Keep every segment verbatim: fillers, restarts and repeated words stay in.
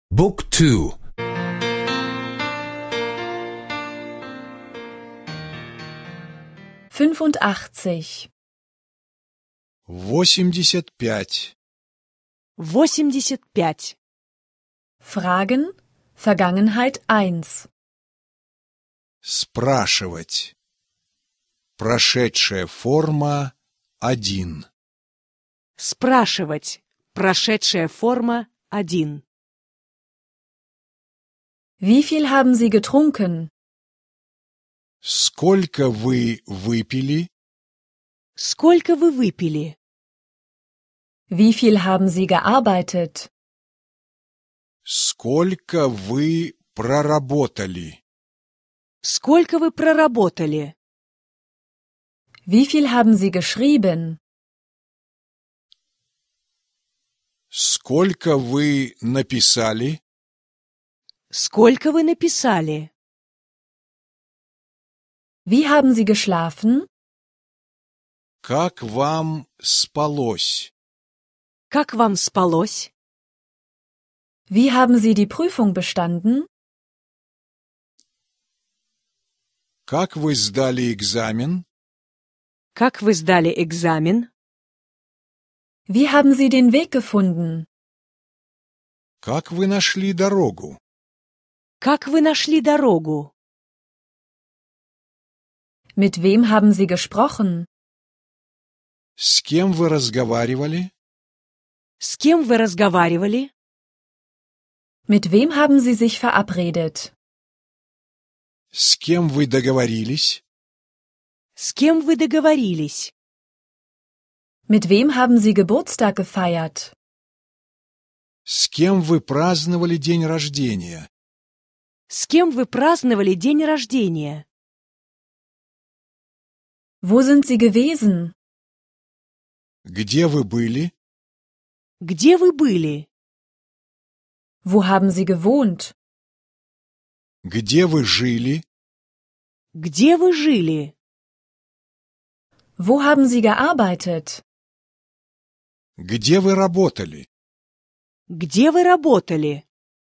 Book two. fünfundachtzig. восемьдесят пять. восемьдесят пять. Fragen, Vergangenheit eins. Спрашивать. Прошедшая форма один. Спрашивать. Прошедшая форма один. Wie viel haben Sie getrunken? Сколько вы выпили? Сколько вы выпили? Wie viel haben Sie gearbeitet? Сколько вы проработали? Сколько вы проработали? Wie viel haben Sie geschrieben? Сколько вы написали? Сколько вы написали? Wie haben Sie geschlafen? Как вам спалось? Как вам спалось? Wie haben Sie die Prüfung bestanden? Как вы сдали экзамен? Как вы сдали экзамен? Wie haben Sie den Weg gefunden? Как вы нашли дорогу? Как вы нашли дорогу? Mit wem haben Sie gesprochen? С кем вы разговаривали? С кем вы разговаривали? Mit wem haben Sie sich verabredet? С кем вы договорились? С кем вы договорились? Mit wem haben Sie Geburtstag gefeiert? С кем вы праздновали день рождения? С кем вы праздновали день рождения? Wo sind Sie gewesen? Где вы были? Где вы были? Wo haben Sie gewohnt? Где вы жили? Где вы жили? Wo haben Sie gearbeitet? Где вы работали? Где вы работали?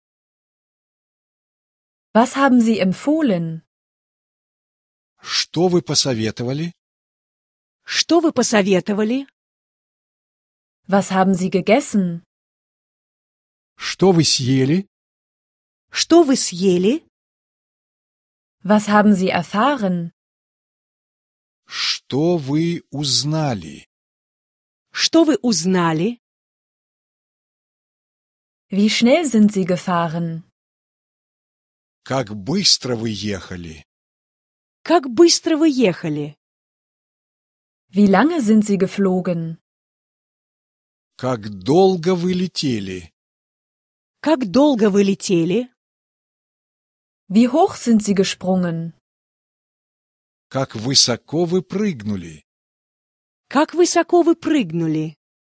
Was haben Sie empfohlen? Что вы посоветовали? Что вы посоветовали? Was haben Sie gegessen? Что вы съели? Что вы съели? Was haben Sie erfahren? Что вы узнали? Что вы узнали? Wie schnell sind Sie gefahren? Как быстро вы ехали? Как быстро вы ехали? Wie lange sind Sie geflogen? Как долго вы летели? Как долго вы летели? Wie hoch sind Sie gesprungen? Как высоко вы прыгнули? Как высоко вы прыгнули?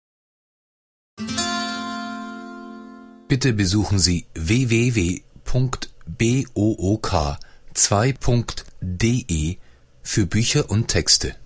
Bitte besuchen Sie w w w punkt book zwei punkt de für Bücher und Texte.